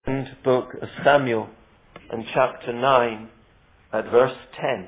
second book of Samuel and chapter 9 at verse 10.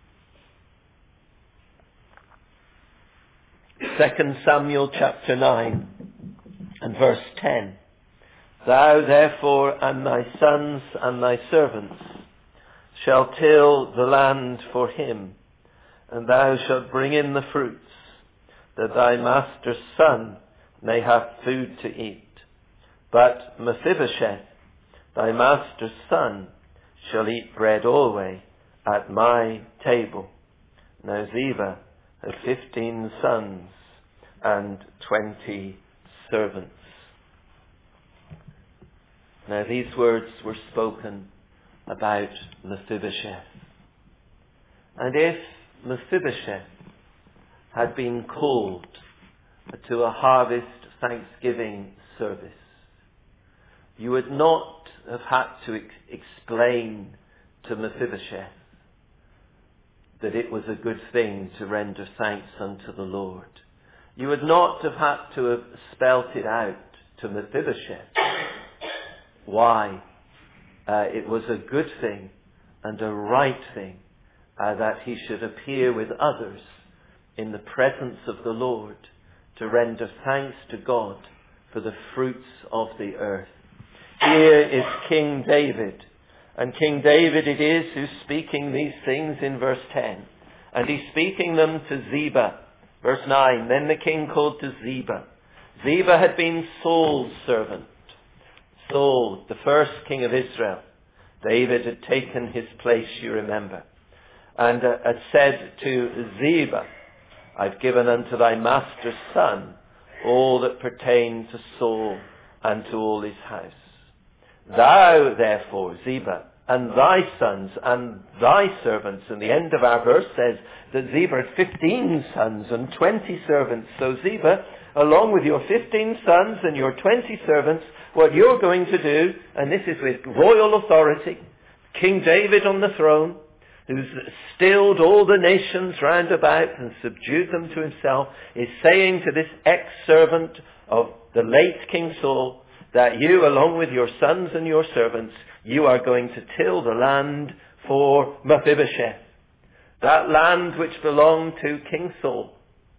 2 Samuel chapter 9 and verse 10. Thou therefore and thy sons and thy servants shall till the land for him, and thou shalt bring in the fruits, that thy master's son may have food to eat. But Mephibosheth, thy master's son, shall eat bread always at my table. Now Ziba had 15 sons and 20 servants. Now these words were spoken about Mephibosheth. And if Mephibosheth had been called to a harvest thanksgiving service, you would not have had to explain to Mephibosheth that it was a good thing to render thanks unto the Lord. You would not have had to have spelt it out to Mephibosheth why it was a good thing and a right thing that he should appear with others in the presence of the Lord to render thanks to God for the fruits of the earth. Here is King David, and King David it is who's speaking these things in verse 10, and he's speaking them to Ziba. Verse 9, then the king called to Ziba. Ziba had been Saul's servant. Saul, the first king of Israel. David had taken his place, you remember, and had said to Ziba, I've given unto thy master's son all that pertain to Saul and to all his house. Thou, therefore, Ziba, and thy sons and thy servants, and the end of our verse says that Ziba had 15 sons and 20 servants. So Ziba, along with your 15 sons and your 20 servants, what you're going to do, and this is with royal authority, King David on the throne, who's stilled all the nations round about and subdued them to himself, is saying to this ex-servant of the late King Saul, that you, along with your sons and your servants, you are going to till the land for Mephibosheth. That land which belonged to King Saul.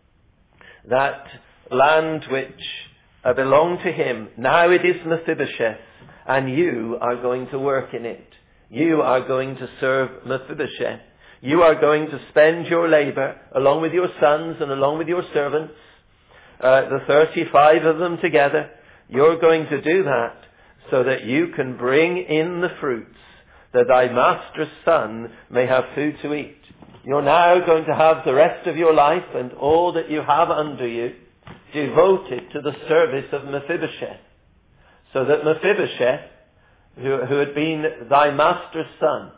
That land which belonged to him. Now it is Mephibosheth, and you are going to work in it. You are going to serve Mephibosheth. You are going to spend your labour, along with your sons and along with your servants, the 35 of them together. You're going to do that so that you can bring in the fruits, that thy master's son may have food to eat. You're now going to have the rest of your life and all that you have under you devoted to the service of Mephibosheth. So that Mephibosheth, who had been thy master's son,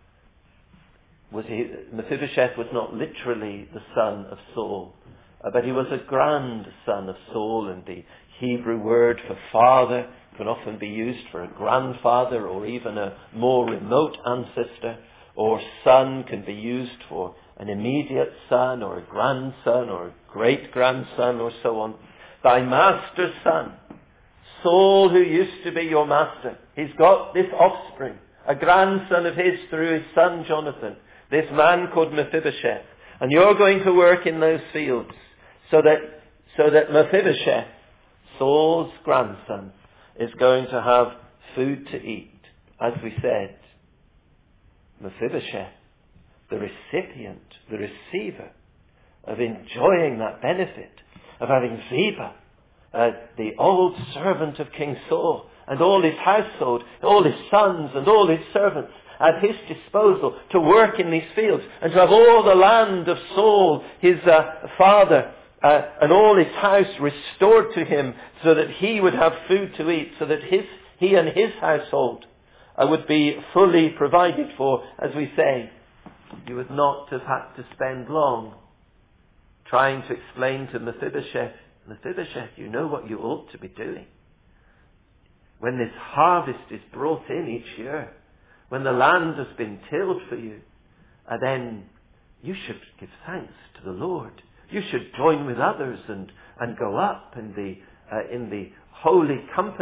Mephibosheth was not literally the son of Saul, but he was a grandson of Saul, and the Hebrew word for father can often be used for a grandfather or even a more remote ancestor, or son can be used for an immediate son or a grandson or a great-grandson or so on. Thy master's son, Saul, who used to be your master, he's got this offspring, a grandson of his through his son Jonathan, this man called Mephibosheth. And you're going to work in those fields so that Mephibosheth, Saul's grandson, is going to have food to eat. As we said, Mephibosheth, the recipient, the receiver of enjoying that benefit of having Ziba, the old servant of King Saul, and all his household, all his sons and all his servants at his disposal to work in these fields, and to have all the land of Saul, his father, and all his house restored to him, so that he would have food to eat, so that he and his household would be fully provided for. As we say, you would not have had to spend long trying to explain to Mephibosheth, you know what you ought to be doing. When this harvest is brought in each year, when the land has been tilled for you, then you should give thanks to the Lord. You should join with others and go up in the holy company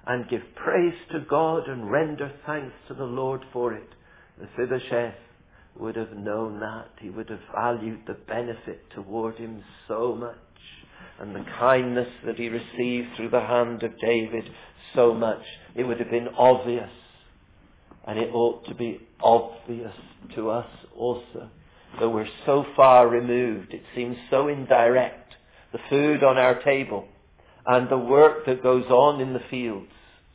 and give praise to God and render thanks to the Lord for it. Mephibosheth would have known that. He would have valued the benefit toward him so much, and the kindness that he received through the hand of David so much. It would have been obvious, and it ought to be obvious to us also. Though we're so far removed, it seems so indirect. The food on our table and the work that goes on in the fields,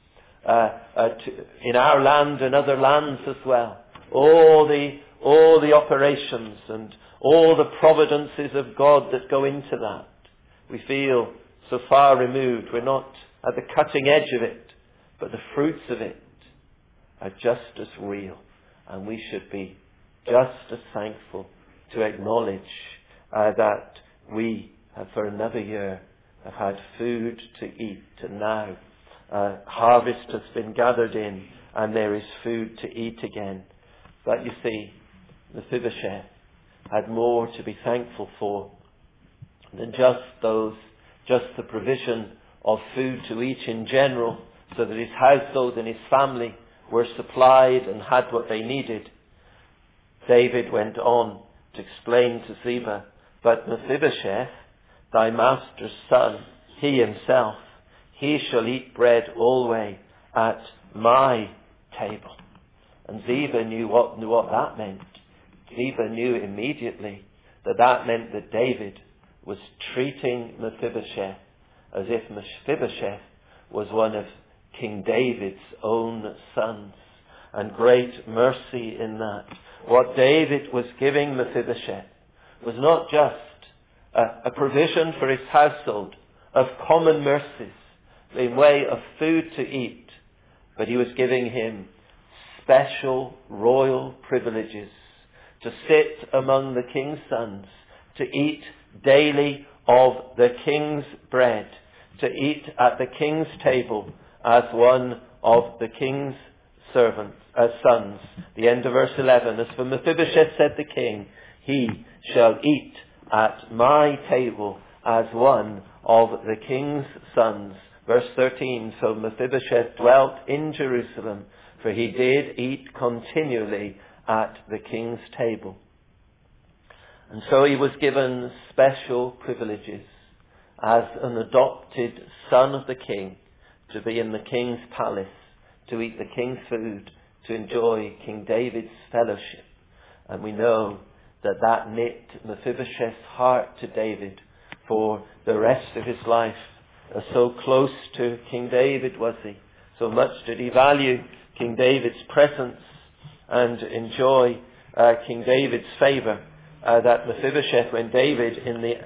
in our land and other lands as well. All the operations and all the providences of God that go into that. We feel so far removed. We're not at the cutting edge of it, but the fruits of it are just as real, and we should be just as thankful to acknowledge that we have for another year have had food to eat, and now harvest has been gathered in and there is food to eat again. But you see, Mephibosheth had more to be thankful for than just the provision of food to eat in general, so that his household and his family were supplied and had what they needed. David went on to explain to Ziba, but Mephibosheth, thy master's son, he himself, he shall eat bread always at my table. And Ziba knew what that meant. Ziba knew immediately that meant that David was treating Mephibosheth as if Mephibosheth was one of King David's own sons. And great mercy in that. What David was giving Mephibosheth was not just a provision for his household of common mercies in way of food to eat, but he was giving him special royal privileges to sit among the king's sons, to eat daily of the king's bread, to eat at the king's table as one of the king's sons. The end of verse 11. As for Mephibosheth, said the king, he shall eat at my table as one of the king's sons. Verse 13. So Mephibosheth dwelt in Jerusalem, for he did eat continually at the king's table. And so he was given special privileges as an adopted son of the king, to be in the king's palace, to eat the king's food, to enjoy King David's fellowship. And we know that knit Mephibosheth's heart to David for the rest of his life. So close to King David was he. So much did he value King David's presence and enjoy King David's favour, that Mephibosheth, when David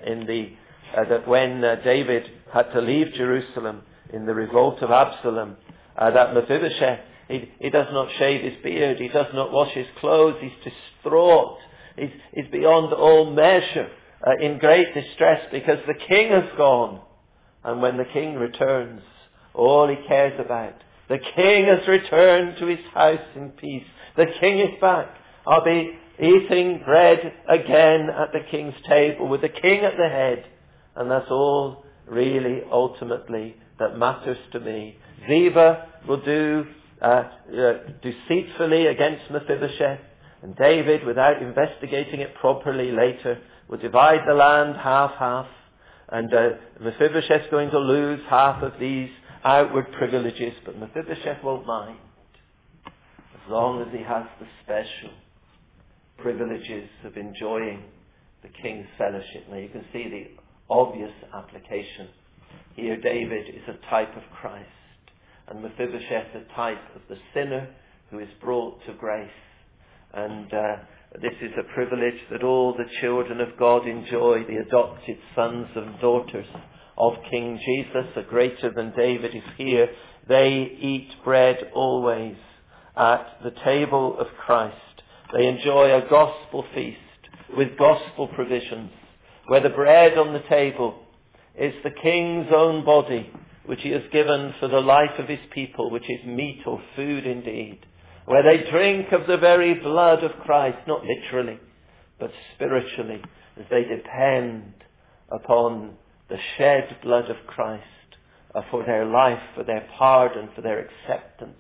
David had to leave Jerusalem in the revolt of Absalom, that Mephibosheth, he does not shave his beard, he does not wash his clothes, he's distraught, he's beyond all measure in great distress because the king has gone. And when the king returns, all he cares about, the king has returned to his house in peace. The king is back. I'll be eating bread again at the king's table with the king at the head. And that's all really ultimately that matters to me. Ziba will do deceitfully against Mephibosheth, and David, without investigating it properly later, will divide the land half-half, and Mephibosheth's going to lose half of these outward privileges, but Mephibosheth won't mind, as long as he has the special privileges of enjoying the king's fellowship. Now you can see the obvious application. Here David is a type of Christ, and Mephibosheth a type of the sinner who is brought to grace. And this is a privilege that all the children of God enjoy, the adopted sons and daughters of King Jesus, a greater than David is here. They eat bread always at the table of Christ. They enjoy a gospel feast with gospel provisions, where the bread on the table is the King's own body, which he has given for the life of his people, which is meat or food indeed. Where they drink of the very blood of Christ, not literally, but spiritually, as they depend upon the shed blood of Christ for their life, for their pardon, for their acceptance,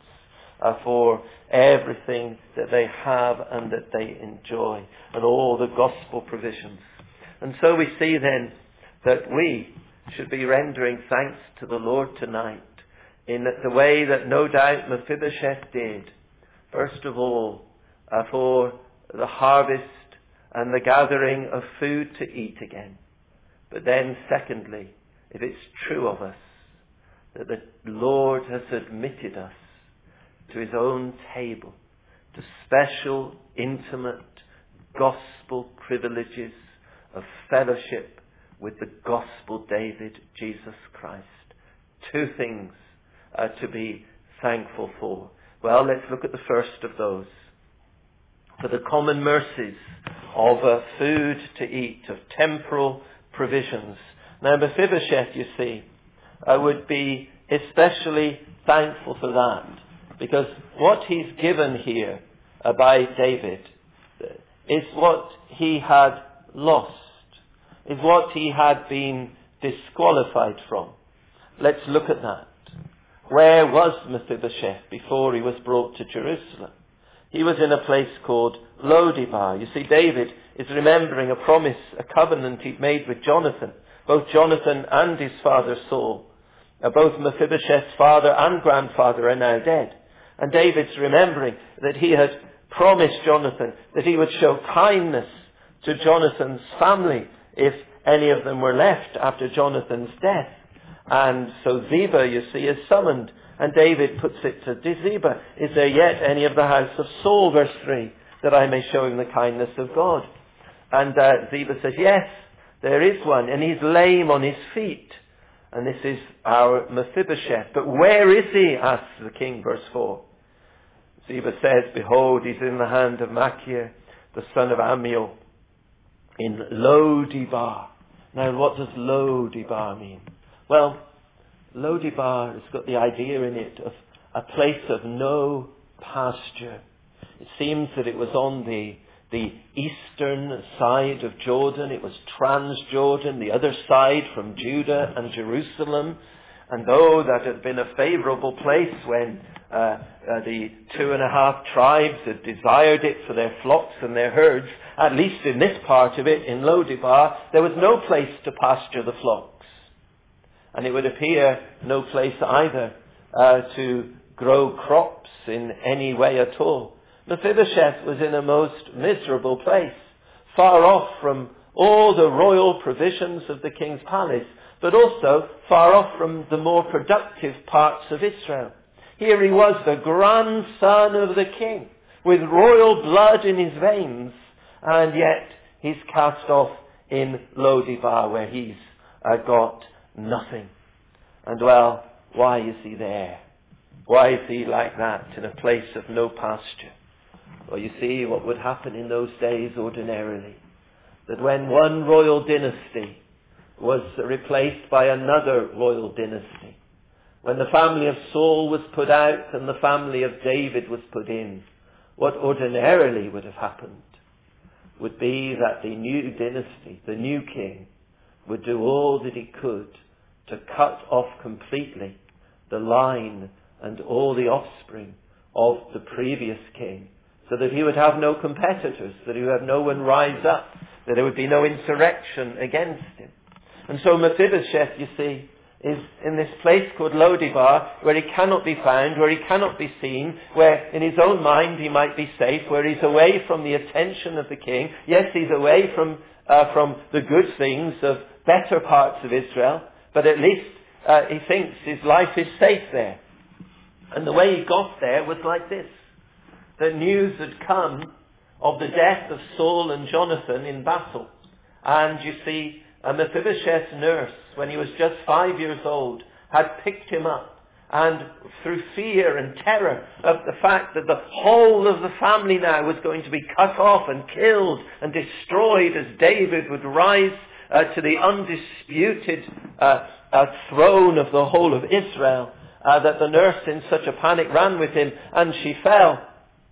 for everything that they have and that they enjoy, and all the gospel provisions. And so we see then that we should be rendering thanks to the Lord tonight in the way that no doubt Mephibosheth did. First of all, for the harvest and the gathering of food to eat again. But then secondly, if it's true of us that the Lord has admitted us to his own table, to special, intimate, gospel privileges of fellowship with the gospel David, Jesus Christ. Two things to be thankful for. Well, let's look at the first of those. For the common mercies of food to eat, of temporal provisions. Now Mephibosheth, you see, would be especially thankful for that, because what he's given here by David is what he had lost, is what he had been disqualified from. Let's look at that. Where was Mephibosheth before he was brought to Jerusalem? He was in a place called Lo-debar. You see, David is remembering a promise, a covenant he'd made with Jonathan. Both Jonathan and his father Saul, both Mephibosheth's father and grandfather, are now dead. And David's remembering that he had promised Jonathan that he would show kindness to Jonathan's family if any of them were left after Jonathan's death. And so Ziba, you see, is summoned. And David puts it to Ziba, is there yet any of the house of Saul, verse 3, that I may show him the kindness of God? And Ziba says, yes, there is one, and he's lame on his feet. And this is our Mephibosheth. But where is he? asks the king, verse 4. Ziba says, behold, he's in the hand of Machir, the son of Amiel, in Lo-debar. Now, what does Lo-debar mean? Well, Lo-debar has got the idea in it of a place of no pasture. It seems that it was on the eastern side of Jordan. It was Transjordan, the other side from Judah and Jerusalem. And though that had been a favourable place when the 2.5 tribes had desired it for their flocks and their herds, at least in this part of it, in Lo-debar, there was no place to pasture the flocks. And it would appear no place either to grow crops in any way at all. Mephibosheth was in a most miserable place, far off from all the royal provisions of the king's palace, but also far off from the more productive parts of Israel. Here he was, the grandson of the king, with royal blood in his veins, and yet he's cast off in Lo-debar, where he's got nothing. And well, why is he there? Why is he like that, in a place of no pasture? Well, you see, what would happen in those days ordinarily, that when one royal dynasty was replaced by another royal dynasty, when the family of Saul was put out and the family of David was put in, what ordinarily would have happened would be that the new dynasty, the new king, would do all that he could to cut off completely the line and all the offspring of the previous king, so that he would have no competitors, that he would have no one rise up, that there would be no insurrection against him. And so Mephibosheth, you see, is in this place called Lo-debar, where he cannot be found, where he cannot be seen, where in his own mind he might be safe, where he's away from the attention of the king. Yes, he's away from the good things of better parts of Israel, but at least he thinks his life is safe there. And the way he got there was like this. The news had come of the death of Saul and Jonathan in battle. And you see, Mephibosheth's nurse, when he was just 5 years old, had picked him up. And through fear and terror of the fact that the whole of the family now was going to be cut off and killed and destroyed as David would rise to the undisputed throne of the whole of Israel, that the nurse in such a panic ran with him, and she fell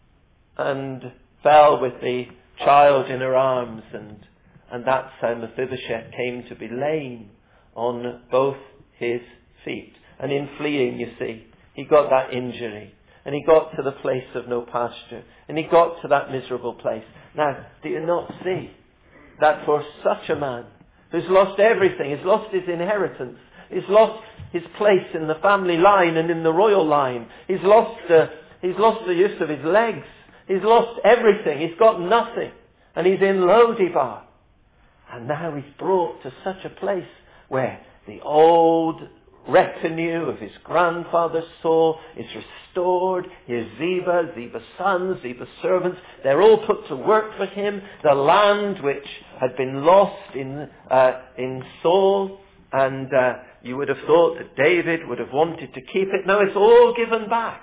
with the child in her arms, and that's how Mephibosheth came to be lame on both his feet. And in fleeing, you see, he got that injury. And he got to the place of no pasture. And he got to that miserable place. Now, do you not see that for such a man who's lost everything, he's lost his inheritance, he's lost his place in the family line and in the royal line, he's lost the use of his legs, he's lost everything, he's got nothing, and he's in Lo-debar. And now he's brought to such a place where the old retinue of his grandfather Saul is restored. Here's Ziba, Ziba's sons, Ziba's servants. They're all put to work for him. The land which had been lost in Saul, and you would have thought that David would have wanted to keep it. No, it's all given back.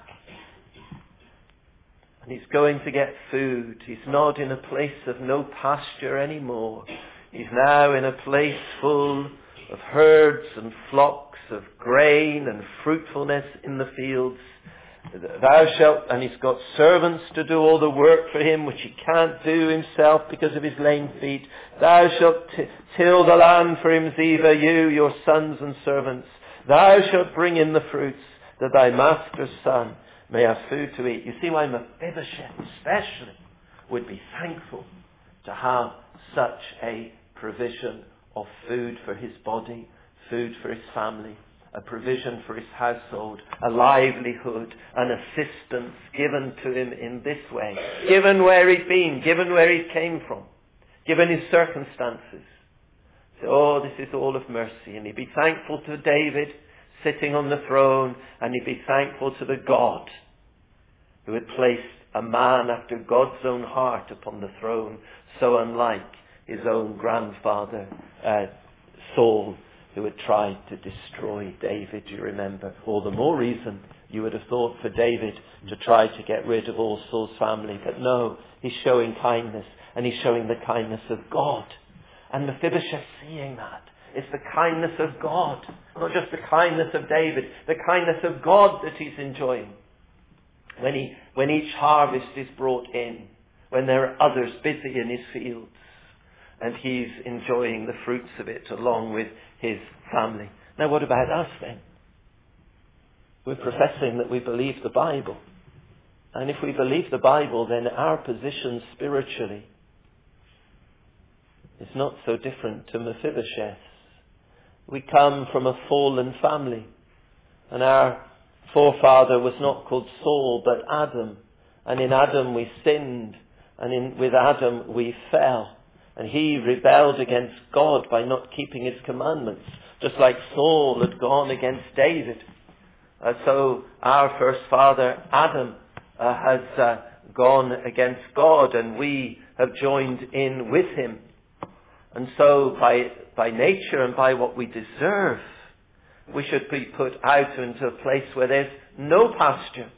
And he's going to get food. He's not in a place of no pasture anymore. He's now in a place full of herds and flocks, of grain and fruitfulness in the fields. Thou shalt, and he's got servants to do all the work for him, which he can't do himself because of his lame feet. Thou shalt till the land for him, Ziba, you, your sons and servants. Thou shalt bring in the fruits, that thy master's son may have food to eat. You see why Mephibosheth especially would be thankful to have such a provision of food for his body, food for his family, a provision for his household, a livelihood, an assistance given to him in this way, given where he'd been, given where he came from, given his circumstances. So, this is all of mercy. And he'd be thankful to David sitting on the throne, and he'd be thankful to the God who had placed a man after God's own heart upon the throne, so unlike his own grandfather Saul, who had tried to destroy David, you remember. All the more reason, you would have thought, for David to try to get rid of all Saul's family. But no, he's showing kindness, and he's showing the kindness of God. And Mephibosheth seeing that. It's the kindness of God, not just the kindness of David, the kindness of God that he's enjoying. When each harvest is brought in, when there are others busy in his fields, and he's enjoying the fruits of it along with his family. Now, what about us then? We're professing that we believe the Bible. And if we believe the Bible, then our position spiritually is not so different to Mephibosheth's. We come from a fallen family. And our forefather was not called Saul, but Adam. And in Adam we sinned. And with Adam we fell. And he rebelled against God by not keeping his commandments, just like Saul had gone against David. So our first father, Adam, has gone against God, and we have joined in with him. And so by nature and by what we deserve, we should be put out into a place where there's no pasture.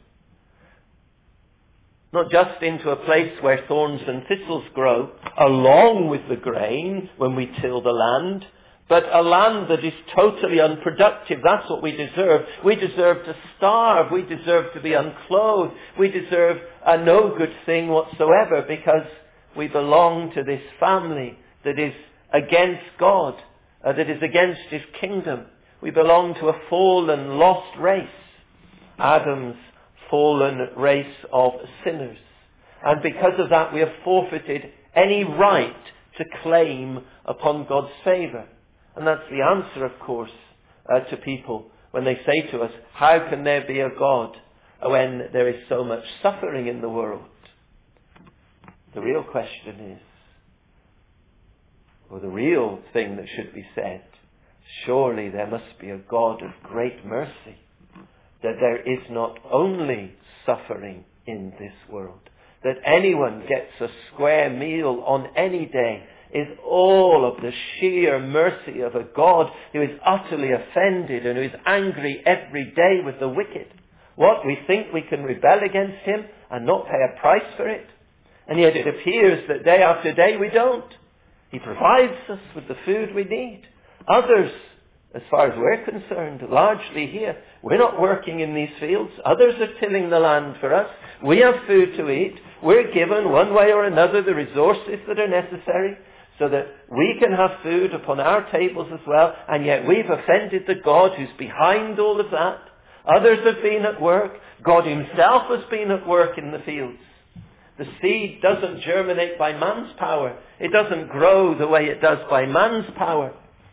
Not just into a place where thorns and thistles grow, along with the grain when we till the land, but a land that is totally unproductive. That's what we deserve. We deserve to starve. We deserve to be unclothed. We deserve no good thing whatsoever, because we belong to this family that is against God, that is against his kingdom. We belong to a fallen, lost race. Adam's fallen race of sinners. And because of that, we have forfeited any right to claim upon God's favour. And that's the answer, of course, to people when they say to us, how can there be a God when there is so much suffering in the world? The real question is, or the real thing that should be said, surely there must be a God of great mercy, that there is not only suffering in this world, that anyone gets a square meal on any day is all of the sheer mercy of a God who is utterly offended and who is angry every day with the wicked. What, we think we can rebel against him and not pay a price for it? And yet it appears that day after day we don't. He provides us with the food we need. Others, as far as we're concerned, largely here, we're not working in these fields. Others are tilling the land for us. We have food to eat. We're given one way or another the resources that are necessary. so that we can have food upon our tables as well, and yet we've offended the God who's behind all of that. Others have been at work. God himself has been at work in the fields. The seed doesn't germinate by man's power. It doesn't grow the way it does by man's power.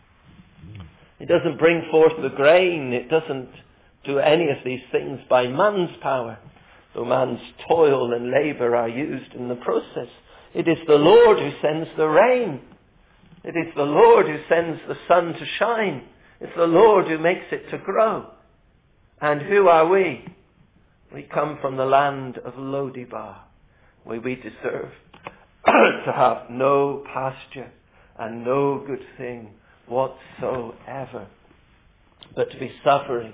It doesn't bring forth the grain. It doesn't do any of these things by man's power, though man's toil and labour are used in the process. It is the Lord who sends the rain. It is the Lord who sends the sun to shine. It's the Lord who makes it to grow. And who are we? We come from the land of Lo-debar, where we deserve to have no pasture and no good thing whatsoever, but to be suffering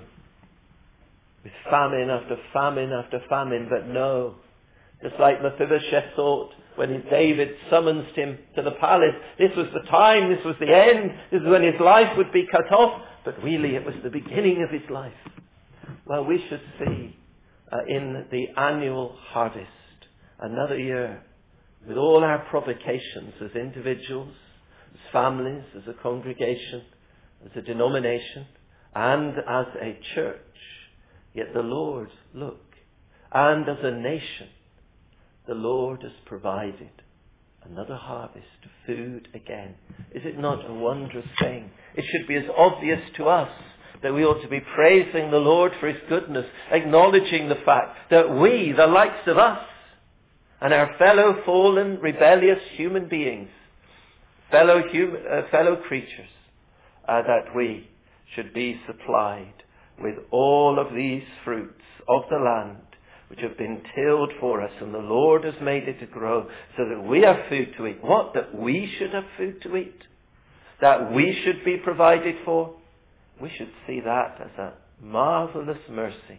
with famine after famine after famine. But no, just like Mephibosheth thought when David summonsed him to the palace, this was the time, this was the end, this is when his life would be cut off, but really it was the beginning of his life. Well, we should see in the annual harvest another year with all our provocations as individuals, as families, as a congregation, as a denomination, and as a church. Yet the Lord, look, and as a nation, the Lord has provided another harvest of food again. Is it not a wondrous thing? It should be as obvious to us that we ought to be praising the Lord for his goodness, acknowledging the fact that we, the likes of us, and our fellow fallen, rebellious human beings, fellow creatures, that we should be supplied with all of these fruits of the land which have been tilled for us, and the Lord has made it to grow so that we have food to eat. What? That we should have food to eat? That we should be provided for? We should see that as a marvellous mercy.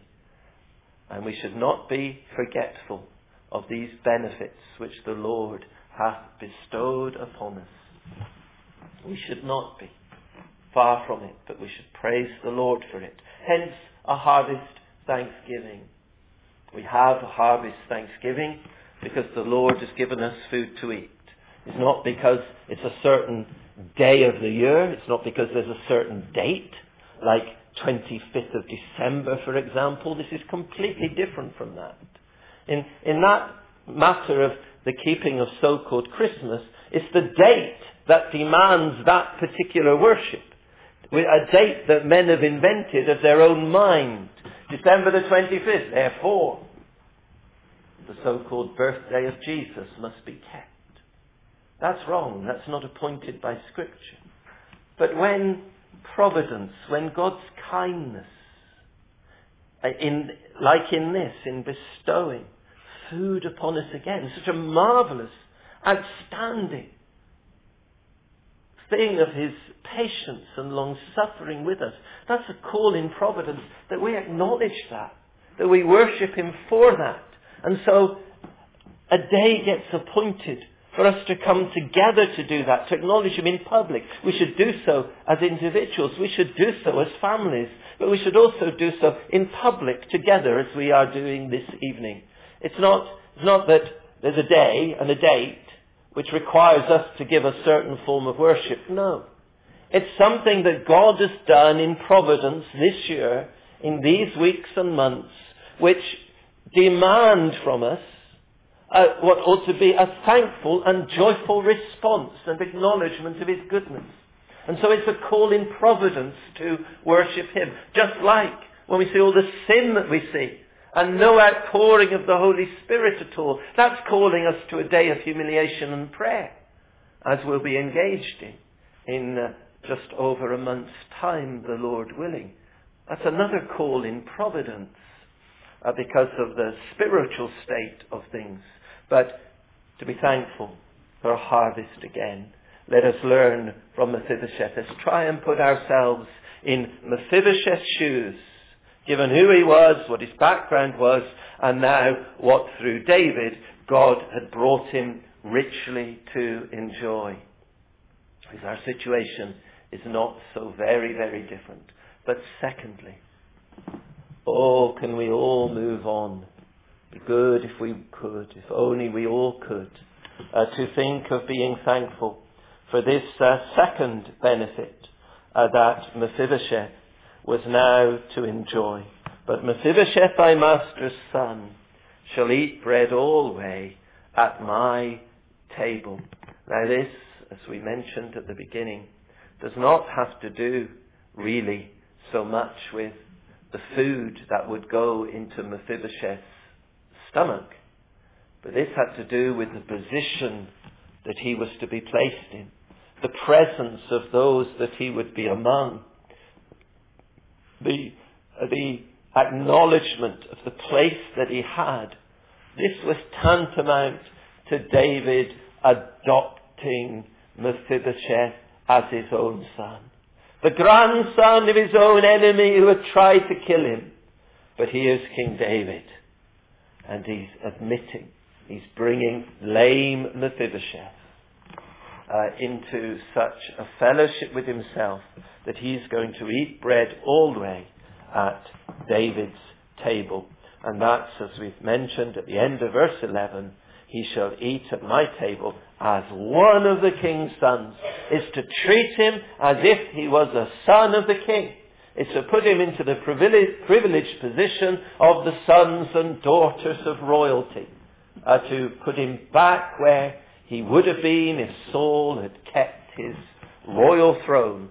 And we should not be forgetful of these benefits which the Lord hath bestowed upon us. We should not be far from it, but we should praise the Lord for it. Hence, a harvest thanksgiving. We have a harvest thanksgiving because the Lord has given us food to eat. It's not because it's a certain day of the year. It's not because there's a certain date, like 25th of December, for example. This is completely different from that. In that matter of the keeping of so-called Christmas, it's the date that demands that particular worship. A date that men have invented of their own mind. December the 25th, therefore, the so-called birthday of Jesus must be kept. That's wrong. That's not appointed by Scripture. But when providence, when God's kindness, in bestowing food upon us again, such a marvellous, outstanding thing of his patience and long-suffering with us. That's a call in providence, that we acknowledge that we worship him for that. And so a day gets appointed for us to come together to do that, to acknowledge him in public. We should do so as individuals. We should do so as families. But we should also do so in public together as we are doing this evening. It's not that there's a day and a date which requires us to give a certain form of worship. No. It's something that God has done in providence this year, in these weeks and months, which demand from us what ought to be a thankful and joyful response and acknowledgement of his goodness. And so it's a call in providence to worship him. Just like when we see all the sin that we see, and no outpouring of the Holy Spirit at all. That's calling us to a day of humiliation and prayer, as we'll be engaged in just over a month's time, the Lord willing. That's another call in providence because of the spiritual state of things. But to be thankful for a harvest again. Let us learn from Mephibosheth. Let's try and put ourselves in Mephibosheth's shoes, given who he was, what his background was, and now what through David God had brought him richly to enjoy. Because our situation is not so very, very different. But secondly, oh, can we all move on? Be good if we could, if only we all could, to think of being thankful for this second benefit that Mephibosheth was now to enjoy. But Mephibosheth, thy master's son, shall eat bread alway at my table. Now this, as we mentioned at the beginning, does not have to do really so much with the food that would go into Mephibosheth's stomach. But this had to do with the position that he was to be placed in, the presence of those that he would be among, the acknowledgement of the place that he had. This was tantamount to David adopting Mephibosheth as his own son, the grandson of his own enemy who had tried to kill him. But here's King David, and he's admitting, he's bringing lame Mephibosheth into such a fellowship with himself that he's going to eat bread alway at David's table. And that's, as we've mentioned at the end of verse 11, he shall eat at my table as one of the king's sons. Is to treat him as if he was a son of the king. It's to put him into the privileged position of the sons and daughters of royalty. To put him back where he would have been if Saul had kept his royal throne.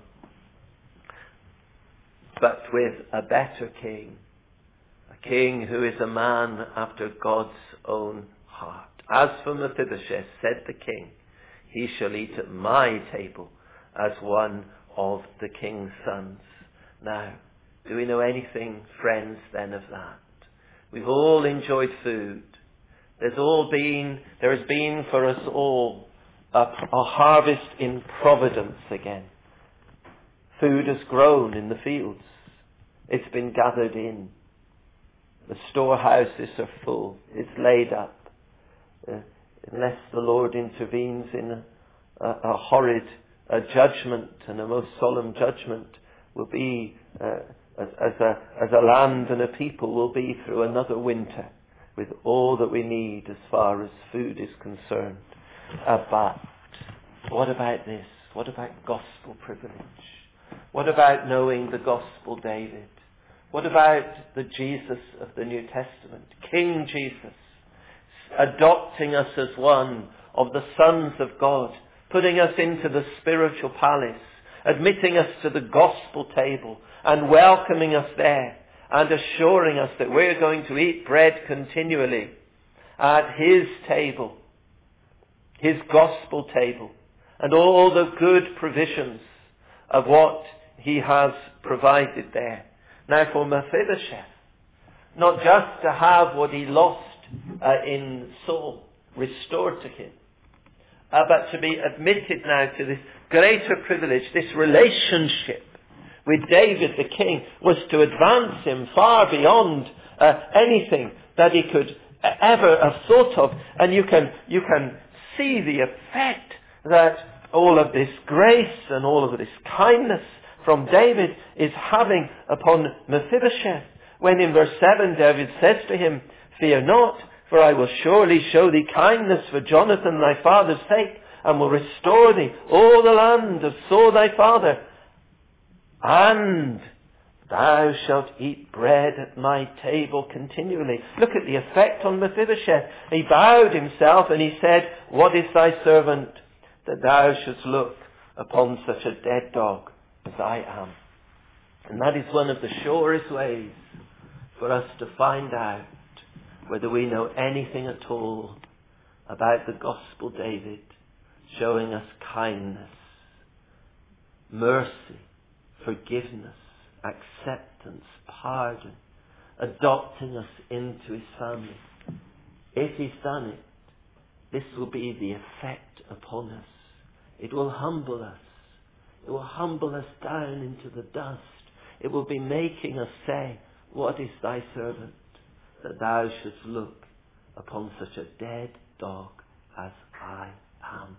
But with a better king. A king who is a man after God's own heart. As for Mephibosheth, said the king, he shall eat at my table as one of the king's sons. Now, do we know anything, friends, then of that? We've all enjoyed food. There has been for us all a harvest in providence again. Food has grown in the fields. It's been gathered in. The storehouses are full. It's laid up. Unless the Lord intervenes in a horrid judgment, and a most solemn judgment will be, as a land and a people will be through another winter, with all that we need as far as food is concerned. But what about this? What about gospel privilege? What about knowing the gospel David? What about the Jesus of the New Testament, King Jesus, adopting us as one of the sons of God, putting us into the spiritual palace, admitting us to the gospel table and welcoming us there and assuring us that we're going to eat bread continually at his table, his gospel table, and all the good provisions of what he has provided there. Now for Mephibosheth, not just to have what he lost in Saul restored to him, but to be admitted now to this greater privilege, this relationship with David the king, was to advance him far beyond anything that he could ever have thought of. And you can see the effect that all of this grace and all of this kindness from David is having upon Mephibosheth, when in verse 7 David says to him, "Fear not, for I will surely show thee kindness for Jonathan thy father's sake, and will restore thee all the land of Saul thy father. And thou shalt eat bread at my table continually." Look at the effect on Mephibosheth. He bowed himself and he said, "What is thy servant that thou shouldst look upon such a dead dog as I am?" And that is one of the surest ways for us to find out whether we know anything at all about the gospel David, showing us kindness, mercy, forgiveness, acceptance, pardon, adopting us into his family. If he's done it, this will be the effect upon us. It will humble us. It will humble us down into the dust. It will be making us say, "What is thy servant, that thou shouldst look upon such a dead dog as I am?"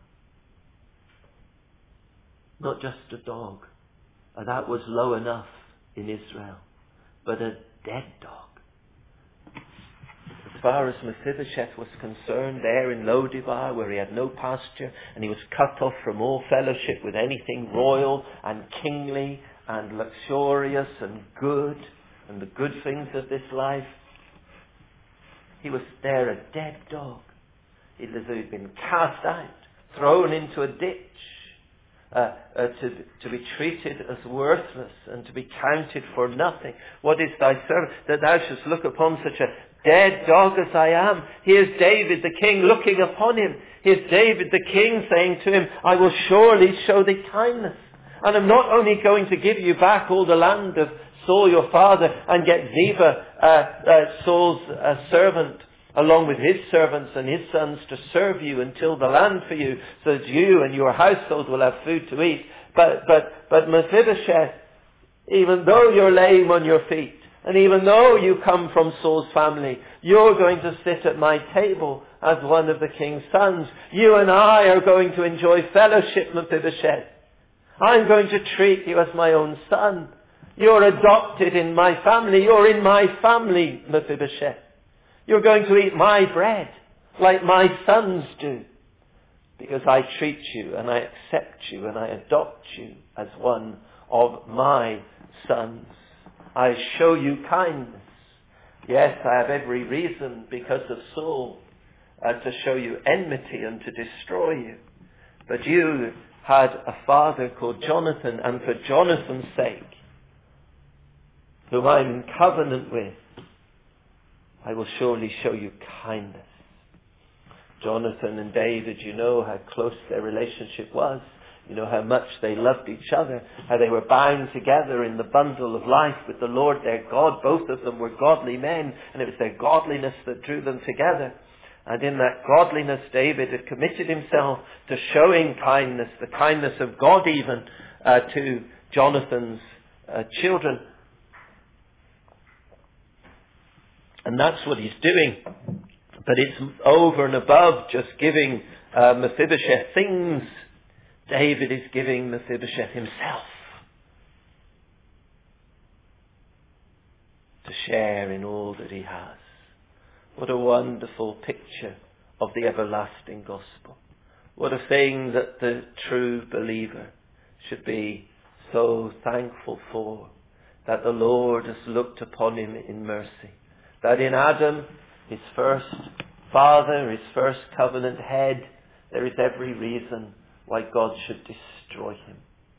Not just a dog. That was low enough in Israel. But a dead dog. far as Mephibosheth was concerned, there in Lo-debar, where he had no pasture, and he was cut off from all fellowship with anything royal and kingly and luxurious and good, and the good things of this life, he was there a dead dog. He'd been cast out, thrown into a ditch, to be treated as worthless and to be counted for nothing. What is thy servant, that thou shouldst look upon such a dead dog as I am? Here's David the king looking upon him. Here's David the king saying to him, I will surely show thee kindness. And I'm not only going to give you back all the land of Saul your father and get Ziba, Saul's servant, along with his servants and his sons to serve you and till the land for you, so that you and your household will have food to eat. But Mephibosheth, even though you're lame on your feet, and even though you come from Saul's family, you're going to sit at my table as one of the king's sons. You and I are going to enjoy fellowship, Mephibosheth. I'm going to treat you as my own son. You're adopted in my family. You're in my family, Mephibosheth. You're going to eat my bread like my sons do, because I treat you and I accept you and I adopt you as one of my sons. I show you kindness. Yes, I have every reason because of Saul to show you enmity and to destroy you. But you had a father called Jonathan, and for Jonathan's sake, whom I'm in covenant with, I will surely show you kindness. Jonathan and David, you know how close their relationship was. You know how much they loved each other, how they were bound together in the bundle of life with the Lord their God. Both of them were godly men, and it was their godliness that drew them together. And in that godliness, David had committed himself to showing kindness, the kindness of God even, to Jonathan's children. And that's what he's doing. But it's over and above just giving Mephibosheth things. David is giving Mephibosheth himself to share in all that he has. What a wonderful picture of the everlasting gospel. What a thing that the true believer should be so thankful for, that the Lord has looked upon him in mercy. That in Adam, his first father, his first covenant head, there is every reason why God should destroy him.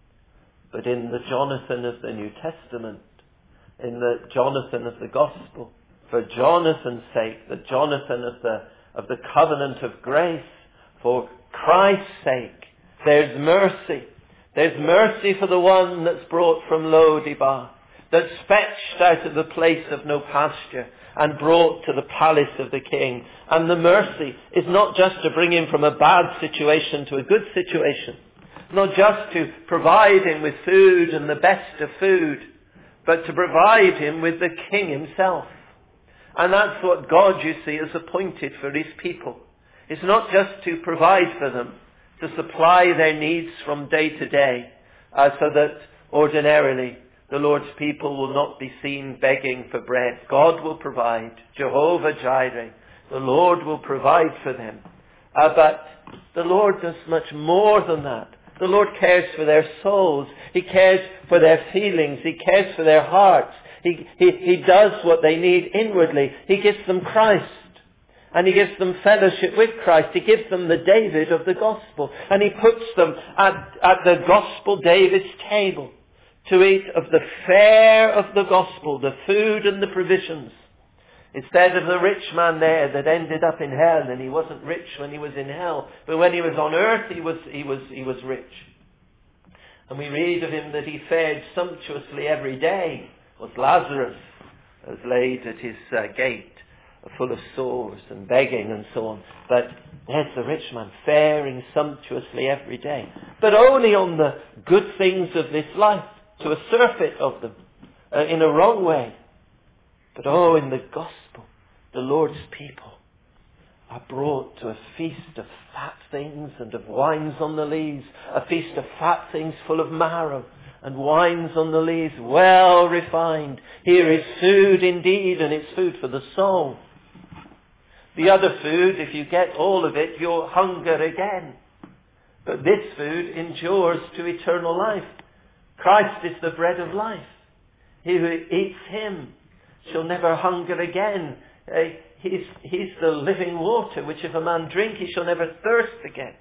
But in the Jonathan of the New Testament, in the Jonathan of the gospel, for Jonathan's sake, the Jonathan of the covenant of grace, for Christ's sake, there's mercy. There's mercy for the one that's brought from Lo-debar, that's fetched out of the place of no pasture and brought to the palace of the king. And the mercy is not just to bring him from a bad situation to a good situation, not just to provide him with food and the best of food, but to provide him with the king himself. And that's what God, you see, has appointed for his people. It's not just to provide for them, to supply their needs from day to day, so that ordinarily the Lord's people will not be seen begging for bread. God will provide. Jehovah Jireh. The Lord will provide for them. But the Lord does much more than that. The Lord cares for their souls. He cares for their feelings. He cares for their hearts. He does what they need inwardly. He gives them Christ. And he gives them fellowship with Christ. He gives them the David of the gospel. And he puts them at the gospel David's table to eat of the fare of the gospel, the food and the provisions. Instead of the rich man there that ended up in hell, and he wasn't rich when he was in hell, but when he was on earth he was rich. And we read of him that he fared sumptuously every day. Was Lazarus, was laid at his gate, full of sores and begging and so on. But there's the rich man faring sumptuously every day, but only on the good things of this life, to a surfeit of them, in a wrong way. But in the gospel, the Lord's people are brought to a feast of fat things and of wines on the lees, a feast of fat things full of marrow and wines on the lees, well refined. Here is food indeed, and it's food for the soul. The other food, if you get all of it, you'll hunger again. But this food endures to eternal life. Christ is the bread of life. He who eats him shall never hunger again. He's the living water, which if a man drink, he shall never thirst again.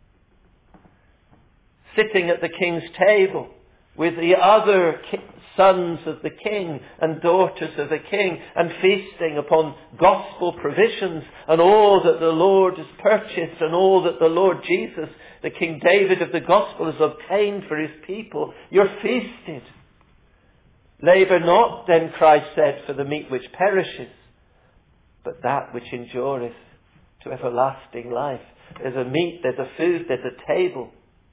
Sitting at the king's table with the other sons of the king and daughters of the king, and feasting upon gospel provisions and all that the Lord has purchased and all that the Lord Jesus, the King David of the gospel, has obtained for his people. You're feasted. Labour not, then Christ said, for the meat which perishes, but that which endureth to everlasting life. There's a meat, there's a food, there's a table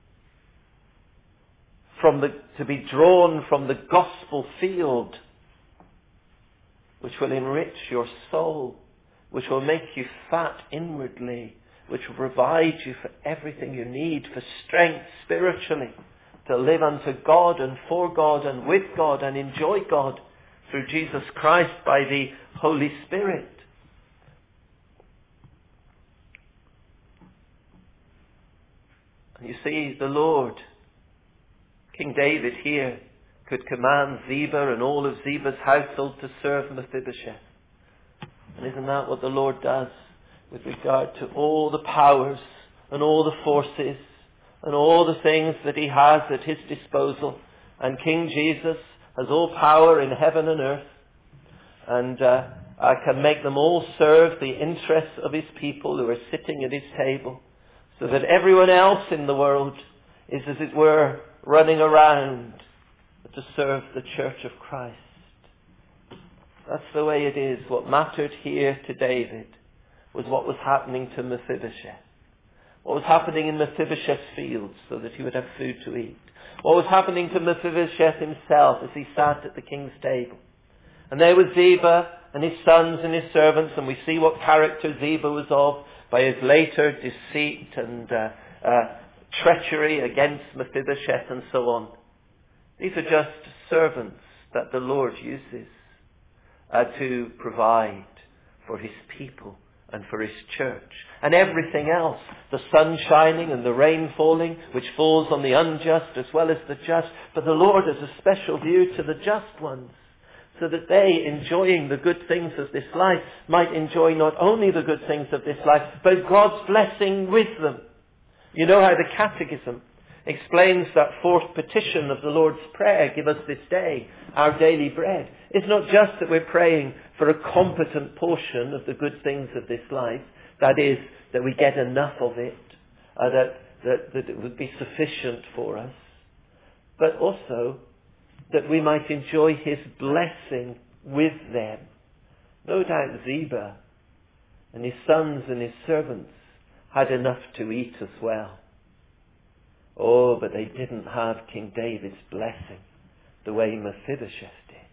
to be drawn from the gospel field, which will enrich your soul, which will make you fat inwardly, which will provide you for everything you need, for strength spiritually, to live unto God and for God and with God and enjoy God through Jesus Christ by the Holy Spirit. And you see, the Lord, King David here, could command Ziba and all of Ziba's household to serve Mephibosheth. And isn't that what the Lord does with regard to all the powers and all the forces and all the things that he has at his disposal? And King Jesus has all power in heaven and earth, and can make them all serve the interests of his people who are sitting at his table, so that everyone else in the world is, as it were, running around to serve the church of Christ. That's the way it is. What mattered here to David was what was happening to Mephibosheth. What was happening in Mephibosheth's fields, so that he would have food to eat. What was happening to Mephibosheth himself as he sat at the king's table. And there was Ziba and his sons and his servants, and we see what character Ziba was of by his later deceit and treachery against Mephibosheth and so on. These are just servants that the Lord uses to provide for his people and for his church. And everything else, the sun shining and the rain falling, which falls on the unjust as well as the just. But the Lord has a special view to the just ones, so that they, enjoying the good things of this life, might enjoy not only the good things of this life, but God's blessing with them. You know how the Catechism explains that fourth petition of the Lord's Prayer, give us this day our daily bread. It's not just that we're praying for a competent portion of the good things of this life, that is, that we get enough of it, that it would be sufficient for us, but also that we might enjoy his blessing with them. No doubt Ziba and his sons and his servants had enough to eat as well. Oh, but they didn't have King David's blessing the way Mephibosheth did.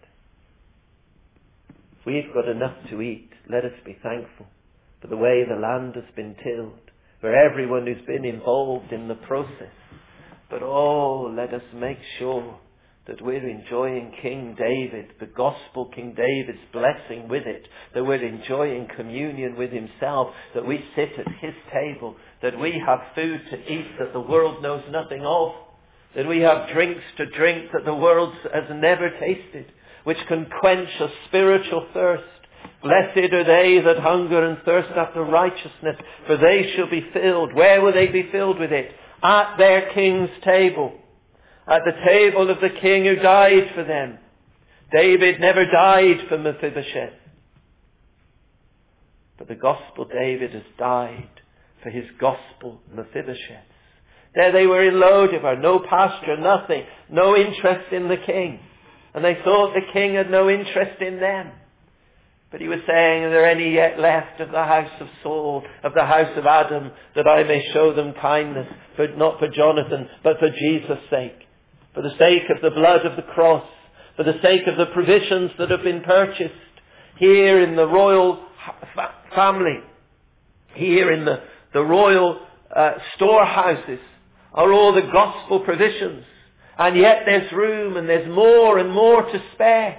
If we've got enough to eat, let us be thankful for the way the land has been tilled, for everyone who's been involved in the process. But oh, let us make sure that we're enjoying King David, the gospel King David's blessing with it, that we're enjoying communion with himself, that we sit at his table, that we have food to eat that the world knows nothing of, that we have drinks to drink that the world has never tasted, which can quench a spiritual thirst. Blessed are they that hunger and thirst after righteousness, for they shall be filled. Where will they be filled with it? At their king's table. At the table of the king who died for them. David never died for Mephibosheth, but the gospel David has died for his gospel Mephibosheth. There they were in Lodebar, no pasture, nothing, no interest in the king. And they thought the king had no interest in them. But he was saying, are there any yet left of the house of Saul, of the house of Adam, that I may show them kindness, but not for Jonathan, but for Jesus' sake. For the sake of the blood of the cross, for the sake of the provisions that have been purchased here in the royal family, here in the royal storehouses, are all the gospel provisions. And yet there's room and there's more and more to spare.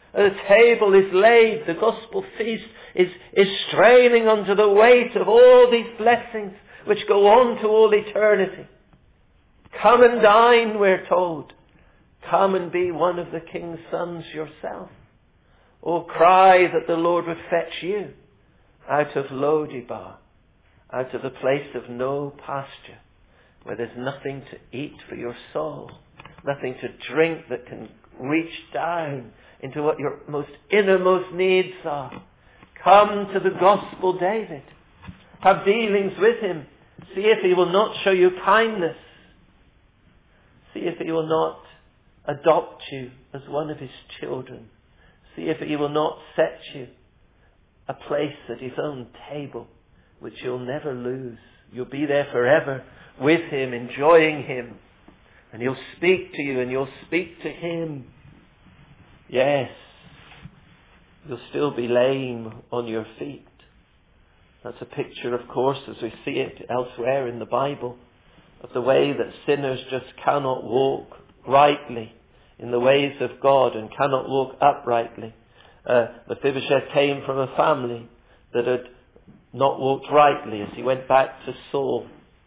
The table is laid. The gospel feast is straining under the weight of all these blessings which go on to all eternity. Come and dine, we're told. Come and be one of the king's sons yourself. Oh, cry that the Lord would fetch you out of Lo-debar, out of the place of no pasture, where there's nothing to eat for your soul, nothing to drink that can reach down into what your most innermost needs are. Come to the gospel David. Have dealings with him. See if he will not show you kindness. See if he will not adopt you as one of his children. See if he will not set you a place at his own table, which you'll never lose. You'll be there forever with him, enjoying him. And he'll speak to you and you'll speak to him. Yes, you'll still be lame on your feet. That's a picture, of course, as we see it elsewhere in the Bible, of the way that sinners just cannot walk rightly in the ways of God and cannot walk uprightly. Mephibosheth came from a family that had not walked rightly as he went back to Saul.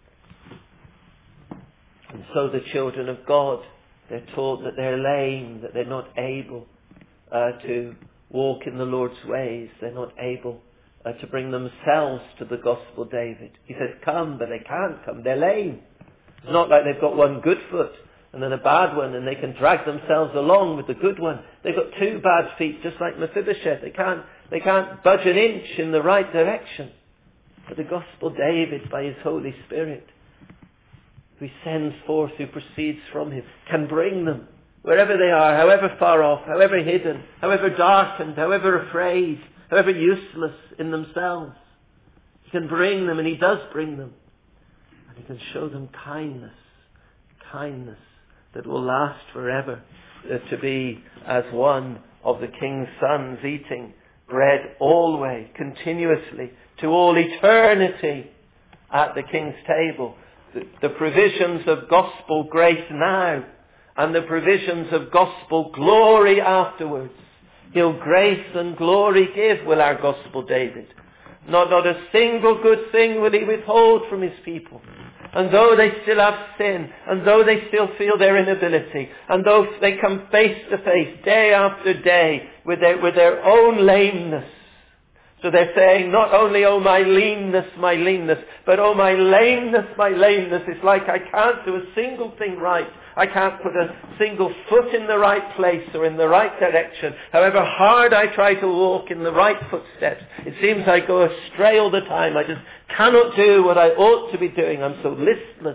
And so the children of God, they're taught that they're lame, that they're not able to walk in the Lord's ways. They're not able to bring themselves to the gospel David. He says, come, but they can't come. They're lame. It's not like they've got one good foot and then a bad one and they can drag themselves along with the good one. They've got two bad feet, just like Mephibosheth. They can't budge an inch in the right direction. But the gospel David, by his Holy Spirit, who he sends forth, who proceeds from him, can bring them wherever they are, however far off, however hidden, however darkened, however afraid, however useless in themselves. He can bring them, and he does bring them. And he can show them kindness that will last forever, to be as one of the king's sons, eating bread always, continuously, to all eternity at the king's table. The provisions of gospel grace now and the provisions of gospel glory afterwards. He'll grace and glory give, will our gospel David. Not a single good thing will he withhold from his people. And though they still have sin, and though they still feel their inability, and though they come face to face day after day with their own lameness. So they're saying not only, oh my leanness, but oh my lameness, it's like I can't do a single thing right. I can't put a single foot in the right place or in the right direction. However hard I try to walk in the right footsteps, it seems I go astray all the time. I just cannot do what I ought to be doing. I'm so listless.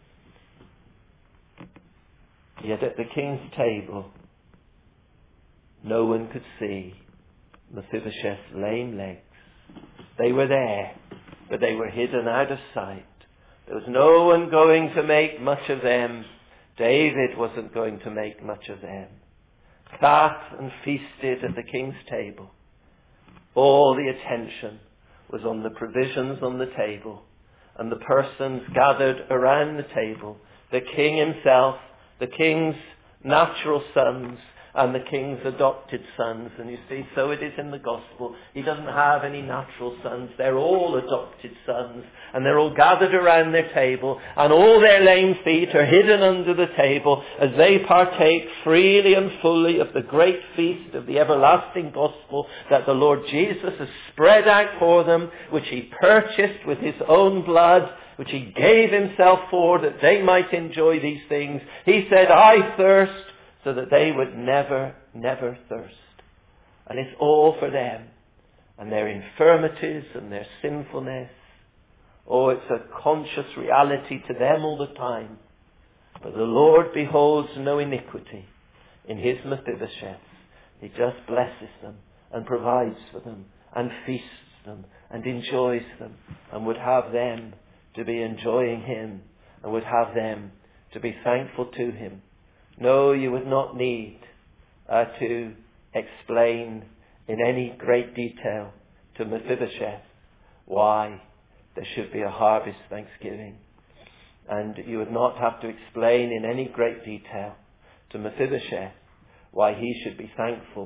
Yet at the king's table, no one could see Mephibosheth's lame legs. They were there, but they were hidden out of sight. There was no one going to make much of them. David wasn't going to make much of them. Sat and feasted at the king's table. All the attention was on the provisions on the table and the persons gathered around the table. The king himself, the king's natural sons, and the king's adopted sons. And you see, so it is in the gospel. He doesn't have any natural sons. They're all adopted sons. And they're all gathered around their table. And all their lame feet are hidden under the table as they partake freely and fully of the great feast of the everlasting gospel that the Lord Jesus has spread out for them, which he purchased with his own blood, which he gave himself for, that they might enjoy these things. He said, I thirst, so that they would never, never thirst. And it's all for them and their infirmities and their sinfulness. Oh, it's a conscious reality to them all the time. But the Lord beholds no iniquity in his Mephibosheth. He just blesses them and provides for them and feasts them and enjoys them and would have them to be enjoying him and would have them to be thankful to him. No, you would not need to explain in any great detail to Mephibosheth why there should be a harvest thanksgiving. And you would not have to explain in any great detail to Mephibosheth why he should be thankful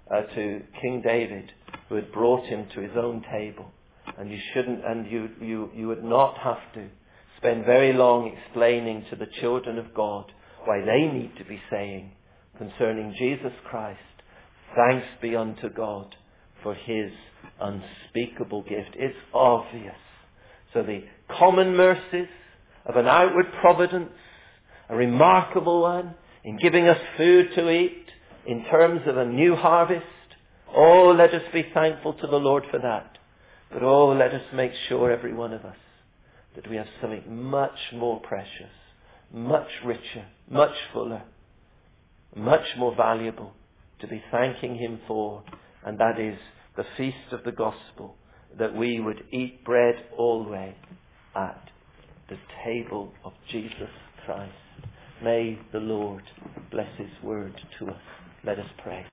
to King David, who had brought him to his own table. And you would not have to spend very long explaining to the children of God why they need to be saying concerning Jesus Christ, thanks be unto God for his unspeakable gift. It's obvious. So the common mercies of an outward providence, a remarkable one, in giving us food to eat, in terms of a new harvest. Oh, let us be thankful to the Lord for that. But oh, let us make sure, every one of us, that we have something much more precious, much richer, much fuller, much more valuable to be thanking him for, and that is the feast of the gospel, that we would eat bread always at the table of Jesus Christ. May the Lord bless his word to us. Let us pray.